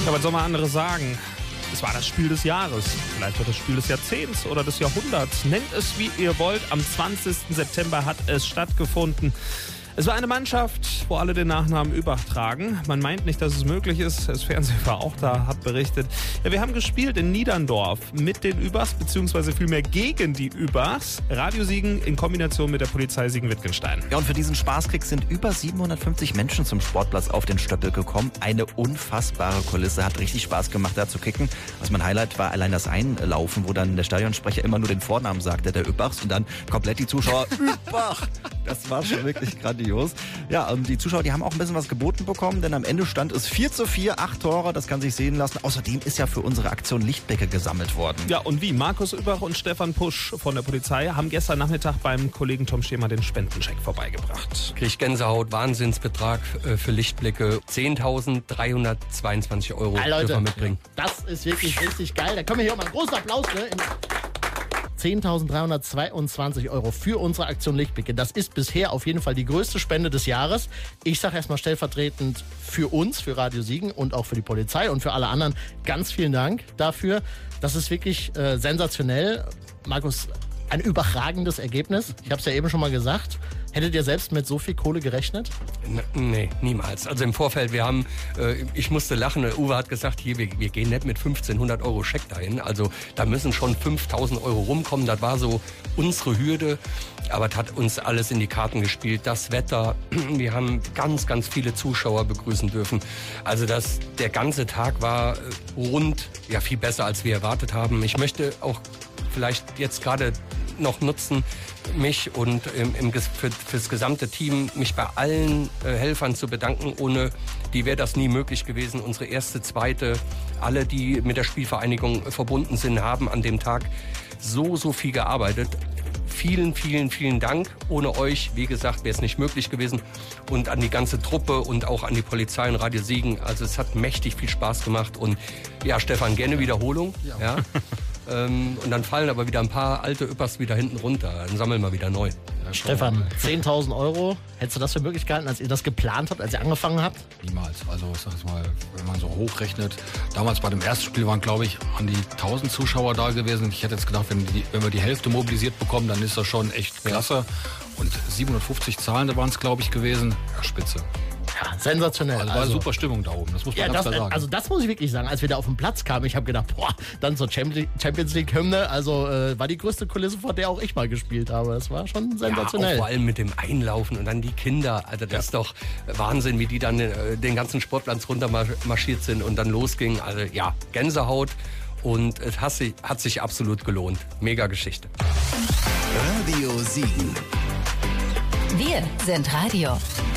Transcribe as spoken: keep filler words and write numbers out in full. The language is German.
Ja, was soll man anderes sagen? Es war das Spiel des Jahres, vielleicht wird das Spiel des Jahrzehnts oder des Jahrhunderts. Nennt es, wie ihr wollt. Am zwanzigsten September hat es stattgefunden. Es war eine Mannschaft, wo alle den Nachnamen Übach tragen. Man meint nicht, dass es möglich ist. Das Fernsehen war auch da, hat berichtet. Ja, wir haben gespielt in Niederndorf mit den Übachs, beziehungsweise vielmehr gegen die Übachs. Radiosiegen in Kombination mit der Polizei Siegen-Wittgenstein. Ja, und für diesen Spaßkrieg sind über siebenhundertfünfzig Menschen zum Sportplatz auf den Stöppel gekommen. Eine unfassbare Kulisse, hat richtig Spaß gemacht, da zu kicken. Was mein Highlight war, allein das Einlaufen, wo dann der Stadionsprecher immer nur den Vornamen sagte, der Übachs, und dann komplett die Zuschauer, Übach! Das war schon wirklich grandios. Ja, und die Zuschauer, die haben auch ein bisschen was geboten bekommen, denn am Ende stand es vier zu vier, acht Tore, das kann sich sehen lassen. Außerdem ist ja für unsere Aktion Lichtblicke gesammelt worden. Ja, und wie? Markus Übach und Stefan Pusch von der Polizei haben gestern Nachmittag beim Kollegen Tom Schämer den Spendencheck vorbeigebracht. Krieg Gänsehaut, Wahnsinnsbetrag für Lichtblicke. zehntausenddreihundertzweiundzwanzig Euro ja, Leute, dürfen wir mitbringen. Das ist wirklich richtig geil. Da können wir hier auch mal einen großen Applaus, ne? zehntausenddreihundertzweiundzwanzig Euro für unsere Aktion Lichtblicke. Das ist bisher auf jeden Fall die größte Spende des Jahres. Ich sage erstmal stellvertretend für uns, für Radio Siegen und auch für die Polizei und für alle anderen ganz vielen Dank dafür. Das ist wirklich äh, sensationell. Markus, ein überragendes Ergebnis. Ich habe es ja eben schon mal gesagt. Hättet ihr selbst mit so viel Kohle gerechnet? N- Nee, niemals. Also im Vorfeld, wir haben, äh, ich musste lachen, Uwe hat gesagt, hier, wir, wir gehen nicht mit fünfzehnhundert Euro Scheck dahin. Also da müssen schon fünftausend Euro rumkommen. Das war so unsere Hürde. Aber das hat uns alles in die Karten gespielt. Das Wetter, wir haben ganz, ganz viele Zuschauer begrüßen dürfen. Also das, der ganze Tag war rund, ja viel besser, als wir erwartet haben. Ich möchte auch vielleicht jetzt gerade noch nutzen, mich und im, im, für, fürs gesamte Team, mich bei allen äh, Helfern zu bedanken. Ohne die wäre das nie möglich gewesen. Unsere erste, zweite, alle, die mit der Spielvereinigung verbunden sind, haben an dem Tag so, so viel gearbeitet. Vielen, vielen, vielen Dank. Ohne euch, wie gesagt, wäre es nicht möglich gewesen. Und an die ganze Truppe und auch an die Polizei und Radio Siegen. Also es hat mächtig viel Spaß gemacht. Und ja, Stefan, gerne Wiederholung. Ja. ja. Ähm, und dann fallen aber wieder ein paar alte Üppers wieder hinten runter. Dann sammeln wir wieder neu. Ja, Stefan, zehntausend Euro. Hättest du das für möglich gehalten, als ihr das geplant habt, als ihr angefangen habt? Niemals. Also ich sag jetzt mal, wenn man so hochrechnet. Damals bei dem ersten Spiel waren, glaube ich, an die tausend Zuschauer da gewesen. Ich hätte jetzt gedacht, wenn, die, wenn wir die Hälfte mobilisiert bekommen, dann ist das schon echt klasse. Ja. Und siebenhundertfünfzig Zahlende waren es, glaube ich, gewesen. Ja, spitze. Ja, sensationell. Also war also, super Stimmung da oben, das muss man ja, ganz das, klar sagen. Also das muss ich wirklich sagen, als wir da auf den Platz kamen, ich habe gedacht, boah, dann zur Champions League-Hymne, also äh, war die größte Kulisse, vor der auch ich mal gespielt habe. Das war schon sensationell. Ja, auch vor allem mit dem Einlaufen und dann die Kinder, also das ja. ist doch Wahnsinn, wie die dann äh, den ganzen Sportplatz runter marschiert sind und dann losging. Also ja, Gänsehaut und es hat sich, hat sich absolut gelohnt. Mega Geschichte. Radio Siegen. Wir sind Radio.